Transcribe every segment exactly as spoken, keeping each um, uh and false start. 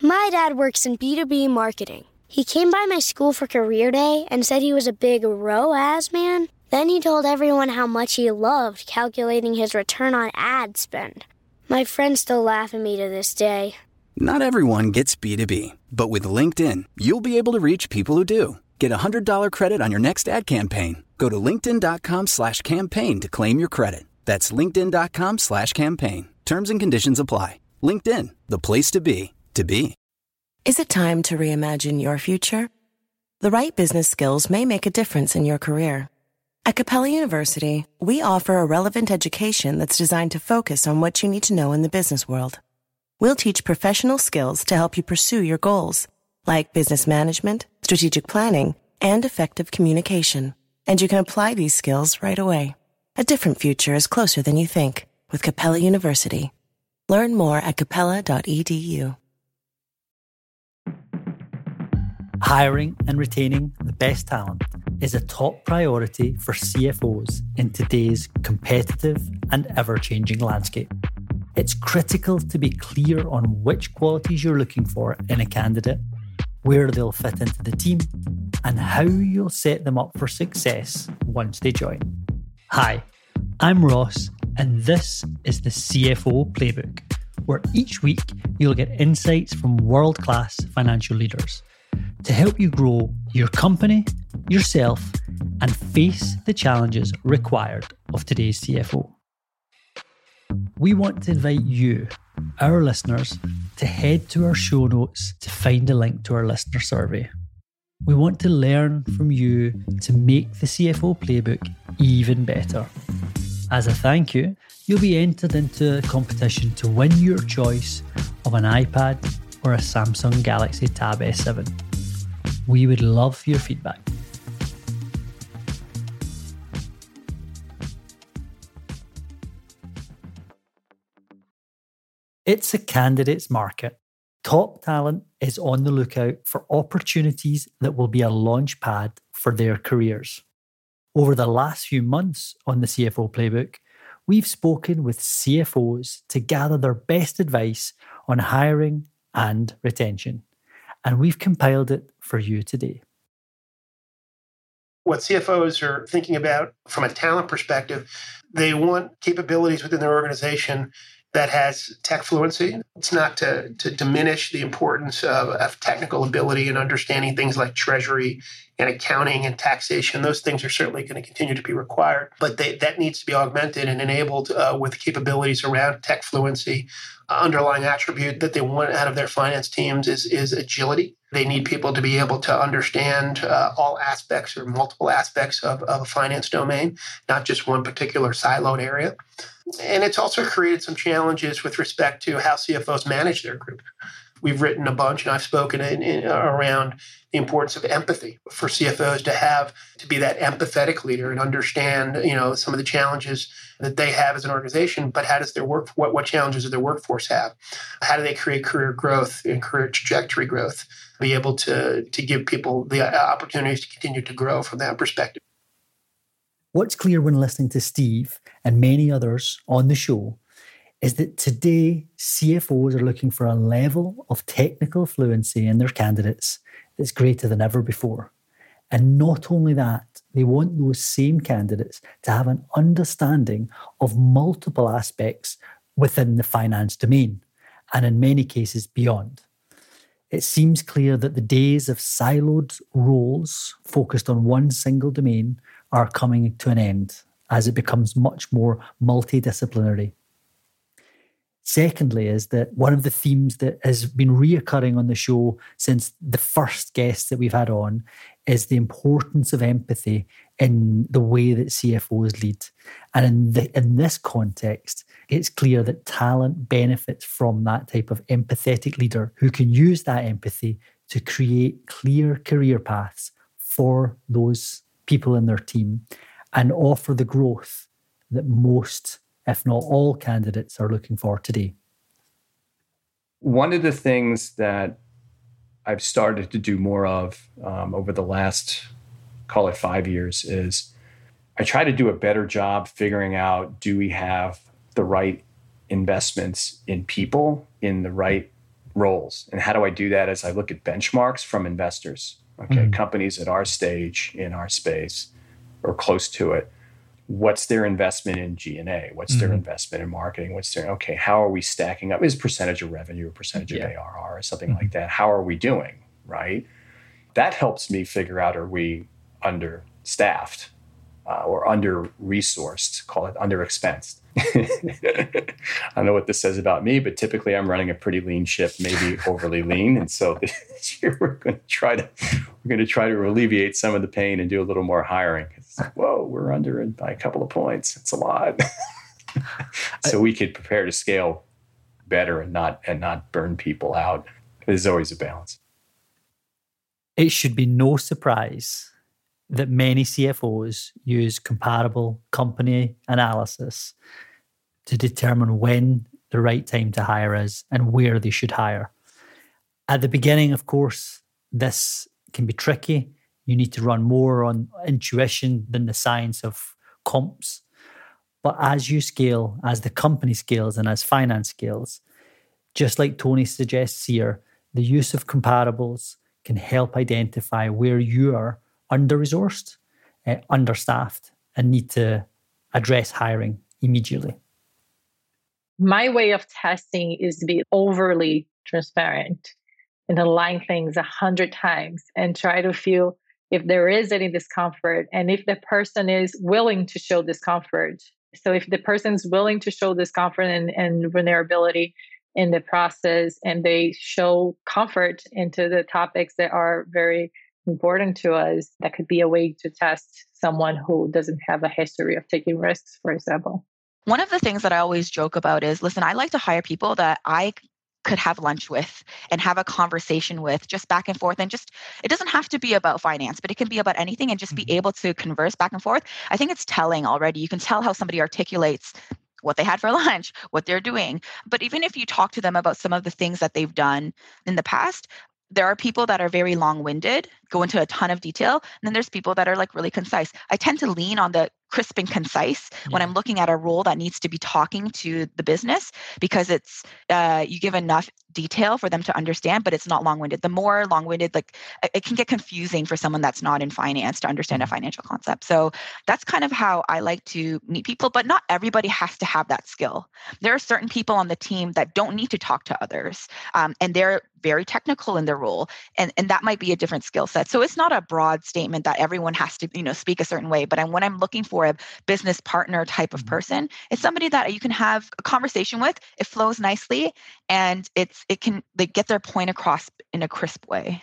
My dad works in B two B marketing. He came by my school for career day and said he was a big R O A S man. Then he told everyone how much he loved calculating his return on ad spend. My friends still laugh at me to this day. Not everyone gets B two B, but with LinkedIn, you'll be able to reach people who do. Get a one hundred dollars credit on your next ad campaign. Go to linkedin.com slash campaign to claim your credit. That's linkedin.com slash campaign. Terms and conditions apply. LinkedIn, the place to be, to be. Is it time to reimagine your future? The right business skills may make a difference in your career. At Capella University, we offer a relevant education that's designed to focus on what you need to know in the business world. We'll teach professional skills to help you pursue your goals, like business management, strategic planning, and effective communication. And you can apply these skills right away. A different future is closer than you think with Capella University. Learn more at capella dot e d u. Hiring and retaining the best talent is a top priority for C F Os in today's competitive and ever-changing landscape. It's critical to be clear on which qualities you're looking for in a candidate, where they'll fit into the team, and how you'll set them up for success once they join. Hi, I'm Ross, and this is the C F O Playbook, where each week you'll get insights from world-class financial leaders to help you grow your company, yourself, and face the challenges required of today's C F O. We want to invite you, our listeners, to head to our show notes to find a link to our listener survey. We want to learn from you to make the C F O Playbook even better. As a thank you, you'll be entered into a competition to win your choice of an iPad or a Samsung Galaxy Tab S seven. We would love your feedback. It's a candidate's market. Top talent is on the lookout for opportunities that will be a launch pad for their careers. Over the last few months on the C F O Playbook, we've spoken with C F Os to gather their best advice on hiring and retention, and we've compiled it for you today. What C F Os are thinking about from a talent perspective, they want capabilities within their organization that has tech fluency. It's not to, to diminish the importance of, of technical ability and understanding things like treasury and accounting and taxation. Those things are certainly going to continue to be required, but they, that needs to be augmented and enabled uh, with capabilities around tech fluency. Uh, underlying attribute that they want out of their finance teams is, is agility. They need people to be able to understand uh, all aspects or multiple aspects of, of a finance domain, not just one particular siloed area. And it's also created some challenges with respect to how C F Os manage their group. We've written a bunch, and I've spoken in, in, around the importance of empathy for C F Os to have, to be that empathetic leader and understand, you know, some of the challenges that they have as an organization, but how does their work, what, what challenges does their workforce have? How do they create career growth and career trajectory growth? Be able to, to give people the opportunities to continue to grow from that perspective. What's clear when listening to Steve and many others on the show is that today C F Os are looking for a level of technical fluency in their candidates that's greater than ever before. And not only that, they want those same candidates to have an understanding of multiple aspects within the finance domain, and in many cases beyond. It seems clear that the days of siloed roles focused on one single domain are coming to an end as it becomes much more multidisciplinary. Secondly, is that one of the themes that has been reoccurring on the show since the first guests that we've had on is the importance of empathy in the way that C F Os lead. And in, the, in this context, it's clear that talent benefits from that type of empathetic leader who can use that empathy to create clear career paths for those people in their team and offer the growth that most, if not all, candidates are looking for today. One of the things that I've started to do more of um, over the last, call it five years, is I try to do a better job figuring out, do we have the right investments in people in the right roles. And how do I do that? As I look at benchmarks from investors, okay, mm-hmm. companies at our stage in our space or close to it. What's their investment in G and A? What's mm-hmm. their investment in marketing? What's their, okay, how are we stacking up? Is percentage of revenue or percentage yeah. of A R R or something mm-hmm. like that? How are we doing, right? That helps me figure out, are we understaffed uh, or under-resourced, call it under-expensed. I don't know what this says about me, but typically I'm running a pretty lean ship, maybe overly lean. And so this year we're going to try to we're going to try to alleviate some of the pain and do a little more hiring. It's like, whoa, we're under it by a couple of points. It's a lot. So we could prepare to scale better and not and not burn people out. There's always a balance. It should be no surprise that many C F Os use comparable company analysis to determine when the right time to hire is and where they should hire. At the beginning, of course, this can be tricky. You need to run more on intuition than the science of comps. But as you scale, as the company scales and as finance scales, just like Tony suggests here, the use of comparables can help identify where you are under-resourced, uh, understaffed, and need to address hiring immediately. My way of testing is to be overly transparent and align things a hundred times and try to feel if there is any discomfort and if the person is willing to show discomfort. So if the person's willing to show discomfort and, and vulnerability in the process and they show comfort into the topics that are very important to us, that could be a way to test someone who doesn't have a history of taking risks, for example. One of the things that I always joke about is, listen, I like to hire people that I could have lunch with and have a conversation with just back and forth. And just, it doesn't have to be about finance, but it can be about anything and just be able to converse back and forth. I think it's telling already. You can tell how somebody articulates what they had for lunch, what they're doing. But even if you talk to them about some of the things that they've done in the past, there are people that are very long-winded, go into a ton of detail. And then there's people that are like really concise. I tend to lean on the crisp and concise yeah. when I'm looking at a role that needs to be talking to the business, because it's uh, you give enough detail for them to understand, but it's not long-winded. The more long-winded, like it can get confusing for someone that's not in finance to understand a financial concept. So that's kind of how I like to meet people, but not everybody has to have that skill. There are certain people on the team that don't need to talk to others, um, and they're very technical in their role, and, and that might be a different skill set. So it's not a broad statement that everyone has to, you know, speak a certain way, but I'm, when I'm looking for a business partner type of person, it's somebody that you can have a conversation with, it flows nicely, and it's it can they get their point across in a crisp way.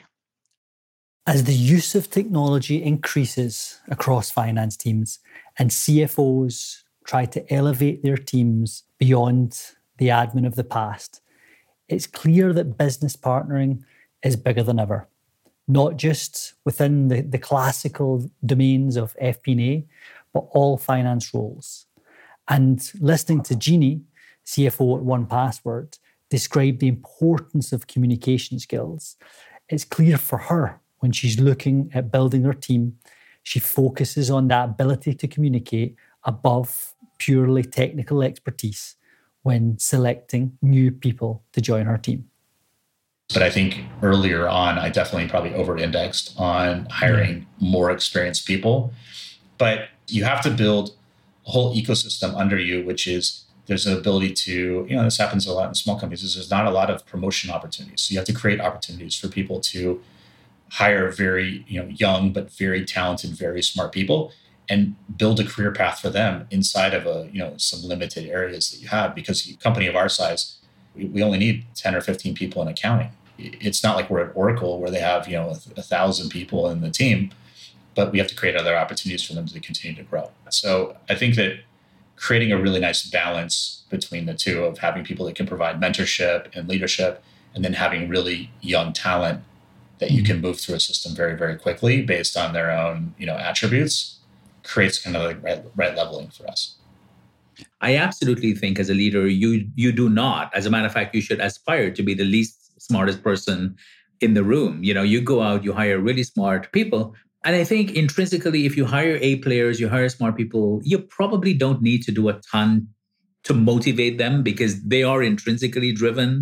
As the use of technology increases across finance teams and C F Os try to elevate their teams beyond the admin of the past, it's clear that business partnering is bigger than ever, not just within the, the classical domains of F P and A, but all finance roles. And listening to Jeannie, C F O at one Password, describe the importance of communication skills, it's clear for her when she's looking at building her team, she focuses on that ability to communicate above purely technical expertise when selecting new people to join her team. But I think earlier on, I definitely probably over-indexed on hiring more experienced people. But you have to build a whole ecosystem under you, which is there's an ability to, you know, this happens a lot in small companies, is there's not a lot of promotion opportunities. So you have to create opportunities for people to hire very, you know, young, but very talented, very smart people and build a career path for them inside of a, you know, some limited areas that you have, because a company of our size, we, we only need ten or fifteen people in accounting. It's not like we're at Oracle where they have, you know, a, a thousand people in the team, but we have to create other opportunities for them to continue to grow. So I think that creating a really nice balance between the two of having people that can provide mentorship and leadership, and then having really young talent that you can move through a system very, very quickly based on their own, you know, attributes, creates kind of like right, right leveling for us. I absolutely think as a leader, you you do not. As a matter of fact, you should aspire to be the least smartest person in the room. You know, you go out, you hire really smart people. And I think intrinsically, if you hire A players, you hire smart people, you probably don't need to do a ton to motivate them because they are intrinsically driven.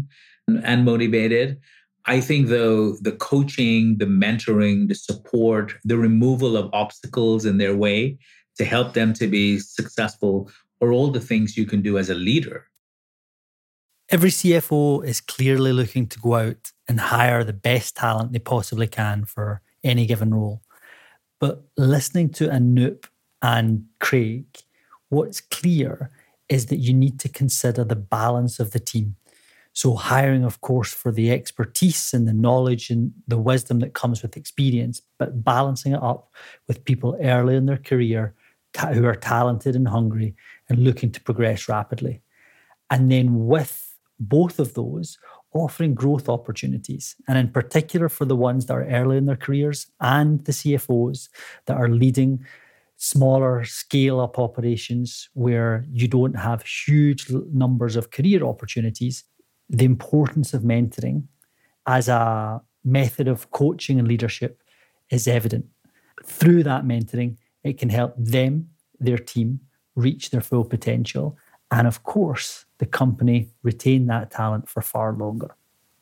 and motivated. I think, though, the coaching, the mentoring, the support, the removal of obstacles in their way to help them to be successful are all the things you can do as a leader. Every C F O is clearly looking to go out and hire the best talent they possibly can for any given role. But listening to Anoop and Craig, what's clear is that you need to consider the balance of the team. So hiring, of course, for the expertise and the knowledge and the wisdom that comes with experience, but balancing it up with people early in their career ta- who are talented and hungry and looking to progress rapidly. And then with both of those, offering growth opportunities, and in particular for the ones that are early in their careers and the C F Os that are leading smaller scale-up operations where you don't have huge numbers of career opportunities. The importance of mentoring as a method of coaching and leadership is evident. Through that mentoring, it can help them, their team, reach their full potential. And of course, the company retain that talent for far longer.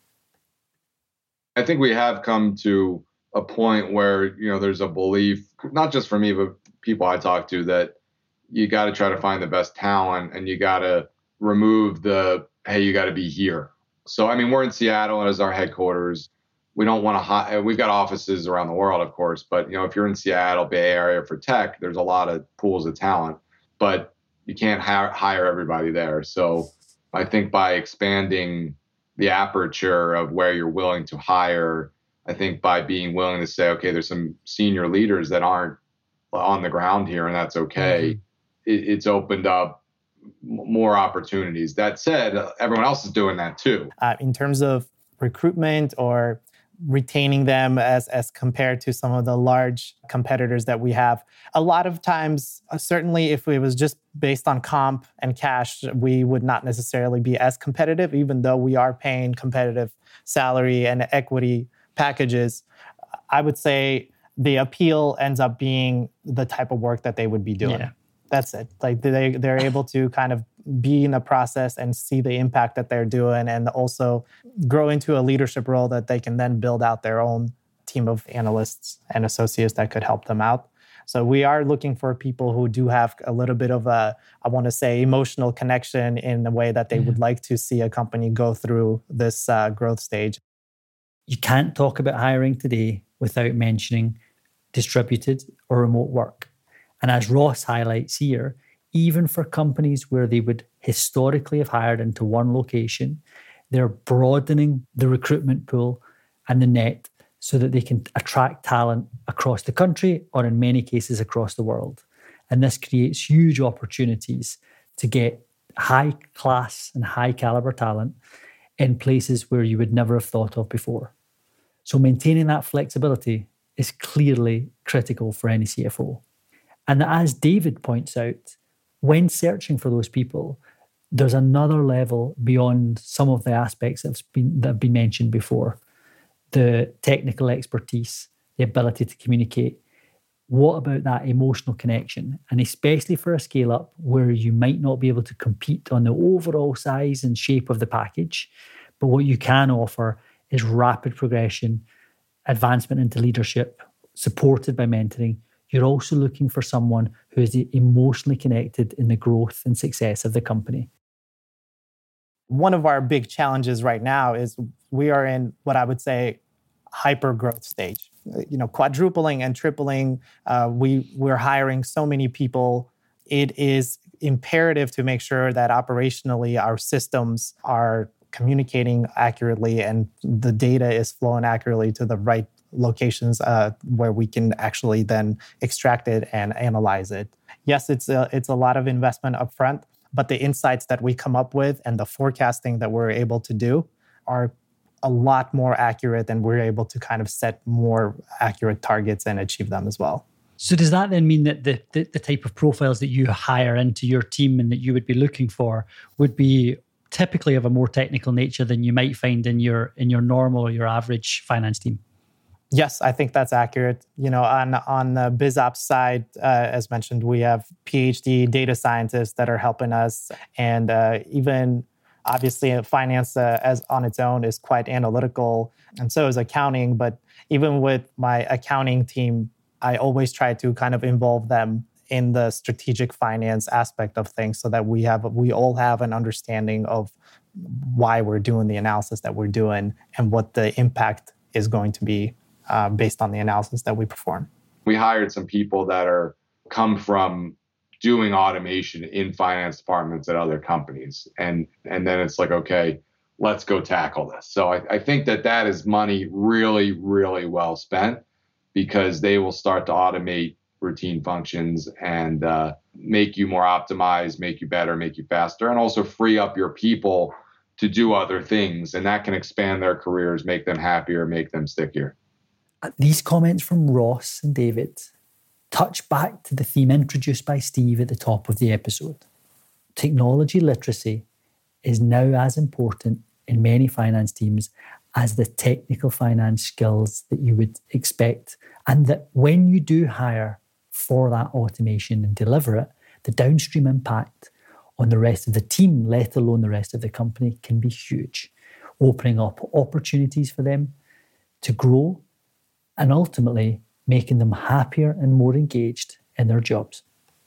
I think we have come to a point where, you know, there's a belief, not just for me, but people I talk to, that you got to try to find the best talent and you got to remove the, hey, you got to be here. So, I mean, we're in Seattle as our headquarters. We don't want to hire, we've got offices around the world, of course, but, you know, if you're in Seattle, Bay Area for tech, there's a lot of pools of talent, but you can't ha- hire everybody there. So I think by expanding the aperture of where you're willing to hire, I think by being willing to say, okay, there's some senior leaders that aren't on the ground here, and that's okay. Mm-hmm. It, it's opened up more opportunities. That said, everyone else is doing that too. Uh, in terms of recruitment or retaining them as, as compared to some of the large competitors that we have, a lot of times, uh, certainly if it was just based on comp and cash, we would not necessarily be as competitive, even though we are paying competitive salary and equity packages. I would say the appeal ends up being the type of work that they would be doing. Yeah. That's it. Like they, they're able to kind of be in a process and see the impact that they're doing, and also grow into a leadership role that they can then build out their own team of analysts and associates that could help them out. So we are looking for people who do have a little bit of a, I want to say, emotional connection in a way that they mm-hmm. would like to see a company go through this uh, growth stage. You can't talk about hiring today without mentioning distributed or remote work. And as Ross highlights here, even for companies where they would historically have hired into one location, they're broadening the recruitment pool and the net so that they can attract talent across the country or in many cases across the world. And this creates huge opportunities to get high class and high caliber talent in places where you would never have thought of before. So maintaining that flexibility is clearly critical for any C F O. And as David points out, when searching for those people, there's another level beyond some of the aspects that have been, that have been mentioned before. The technical expertise, the ability to communicate. What about that emotional connection? And especially for a scale-up where you might not be able to compete on the overall size and shape of the package, but what you can offer is rapid progression, advancement into leadership, supported by mentoring. You're also looking for someone who is emotionally connected in the growth and success of the company. One of our big challenges right now is we are in what I would say hyper growth stage. You know, quadrupling and tripling. Uh, we we're hiring so many people. It is imperative to make sure that operationally our systems are communicating accurately and the data is flowing accurately to the right locations uh, where we can actually then extract it and analyze it. Yes, it's a, it's a lot of investment upfront, but the insights that we come up with and the forecasting that we're able to do are a lot more accurate, and we're able to kind of set more accurate targets and achieve them as well. So does that then mean that the, the, the type of profiles that you hire into your team and that you would be looking for would be typically of a more technical nature than you might find in your in your normal or your average finance team? Yes, I think that's accurate. You know, on on the BizOps side, uh, as mentioned, we have PhD data scientists that are helping us, and uh, even Obviously, finance uh, as on its own is quite analytical, and so is accounting. But even with my accounting team, I always try to kind of involve them in the strategic finance aspect of things so that we have we all have an understanding of why we're doing the analysis that we're doing and what the impact is going to be uh, based on the analysis that we perform. We hired some people that are come from doing automation in finance departments at other companies. And, and then it's like, okay, let's go tackle this. So I, I think that that is money really, really well spent, because they will start to automate routine functions and uh, make you more optimized, make you better, make you faster, and also free up your people to do other things. And that can expand their careers, make them happier, make them stickier. These comments from Ross and David touch back to the theme introduced by Steve at the top of the episode. Technology literacy is now as important in many finance teams as the technical finance skills that you would expect. And that when you do hire for that automation and deliver it, the downstream impact on the rest of the team, let alone the rest of the company, can be huge, opening up opportunities for them to grow and ultimately making them happier and more engaged in their jobs.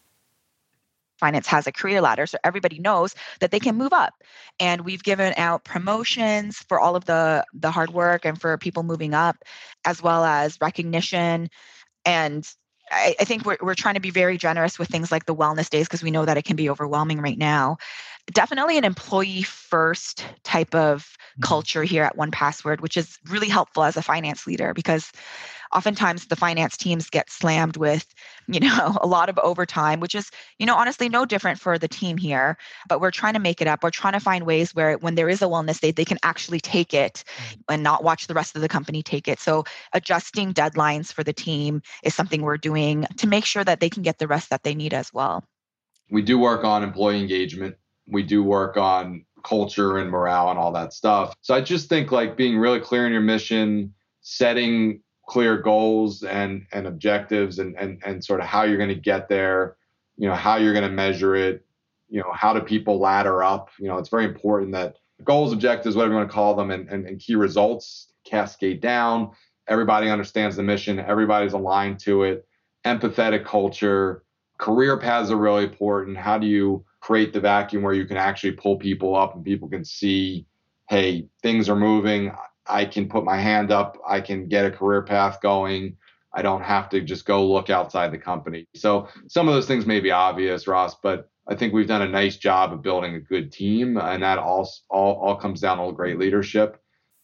Finance has a career ladder, so everybody knows that they can move up. And we've given out promotions for all of the, the hard work and for people moving up, as well as recognition. And I, I think we're we're trying to be very generous with things like the wellness days, because we know that it can be overwhelming right now. Definitely an employee first type of culture here at one Password, which is really helpful as a finance leader, because oftentimes the finance teams get slammed with, you know, a lot of overtime, which is, you know, honestly no different for the team here, but we're trying to make it up. We're trying to find ways where when there is a wellness day, they can actually take it and not watch the rest of the company take it. So adjusting deadlines for the team is something we're doing to make sure that they can get the rest that they need as well. We do work on employee engagement. We do work on culture and morale and all that stuff. So I just think like being really clear in your mission, setting clear goals and, and objectives and, and, and sort of how you're going to get there, you know, how you're going to measure it, you know, how do people ladder up? You know, it's very important that goals, objectives, whatever you want to call them, and, and, and key results cascade down. Everybody understands the mission. Everybody's aligned to it. Empathetic culture. Career paths are really important. How do you create the vacuum where you can actually pull people up and people can see, hey, things are moving. I can put my hand up. I can get a career path going. I don't have to just go look outside the company. So some of those things may be obvious, Ross, but I think we've done a nice job of building a good team, and that all, all, all comes down to great leadership.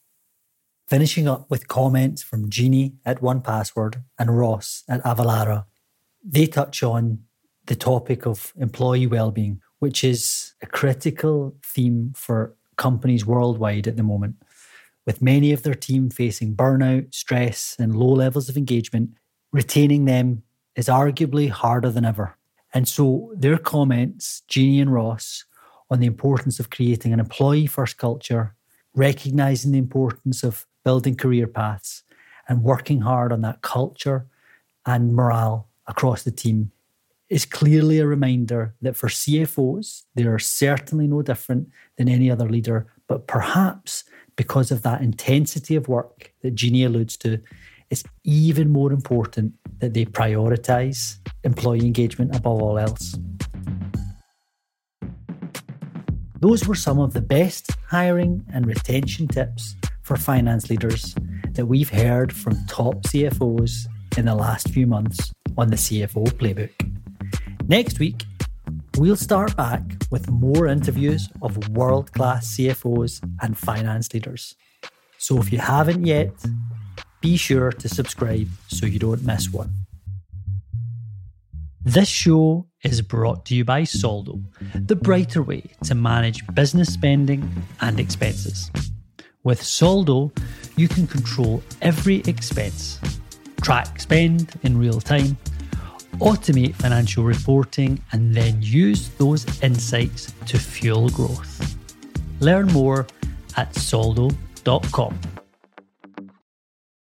Finishing up with comments from Jeannie at one Password and Ross at Avalara. They touch on the topic of employee well-being, which is a critical theme for companies worldwide at the moment. With many of their team facing burnout, stress, and low levels of engagement, retaining them is arguably harder than ever. And so their comments, Jeannie and Ross, on the importance of creating an employee-first culture, recognizing the importance of building career paths, and working hard on that culture and morale across the team is clearly a reminder that for C F Os, they are certainly no different than any other leader, but perhaps because of that intensity of work that Jeannie alludes to, it's even more important that they prioritize employee engagement above all else. Those were some of the best hiring and retention tips for finance leaders that we've heard from top C F Os in the last few months on the C F O Playbook. Next week, we'll start back with more interviews of world-class C F Os and finance leaders. So if you haven't yet, be sure to subscribe so you don't miss one. This show is brought to you by Soldo, the brighter way to manage business spending and expenses. With Soldo, you can control every expense, track spend in real time, automate financial reporting, and then use those insights to fuel growth. Learn more at soldo dot com.